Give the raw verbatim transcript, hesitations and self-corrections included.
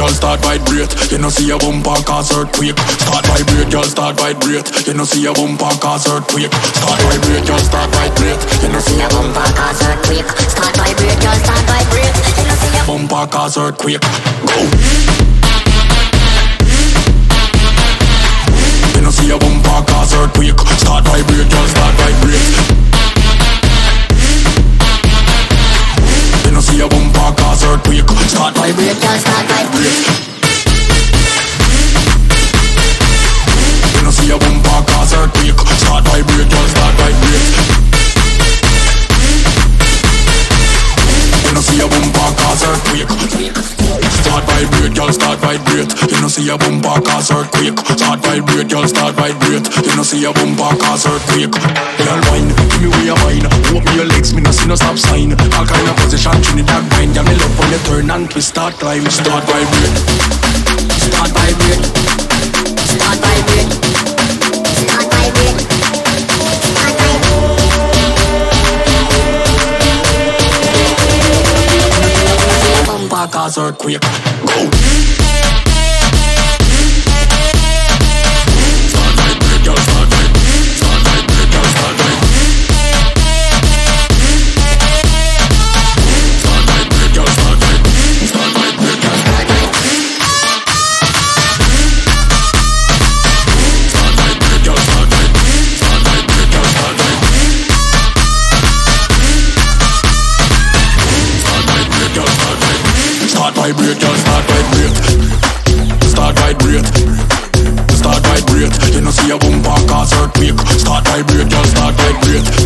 girl, start vibrate. You know see a bumper cause earthquake. Start vibrate, girl, start vibrate. You know see a bumper cause earthquake. Start vibrate, girl, start vibrate. You know see a bumper cause earthquake. Start vibrate, girl, start vibrate. You know see a bumper cause earthquake. Go. You know see a bumper cause earthquake. Start vibrate, girl, start vibrate. You know see a bumper cause earthquake. Start vibrate, girl, start vibrate. You know see a bumper cause earthquake. Start vibrate, girl, start vibrate. You know see a bumper cause earthquake. Start vibrate, girl, start vibrate. You know see a bumper cause earthquake. Start vibrate, girl, start vibrate. You know see a bumper cause earthquake. Girl, wine, give me where you wine. Open your legs, me no see no stop sign. All kind of position, Trinidad wine. Girl, me love when you turn and twist, start climb. Start vibrate. Start vibrate. Start vibrate. Start vibrate. Start vibrate. Bumper cause earthquake. Go. Start vibrate, girl, start vibrate. Start vibrate, girl, start vibrate. Start vibrate, girl, start vibrate. Start vibrate, girl, start vibrate. Start vibrate, girl, start vibrate. Start vibrate, girl, start vibrate. Start vibrate, girl, start vibrate. Start vibrate, girl, start vibrate. Start vibrate. Start vibrate. You know see a bumper cause earthquake. Start vibrate, girl, start vibrate.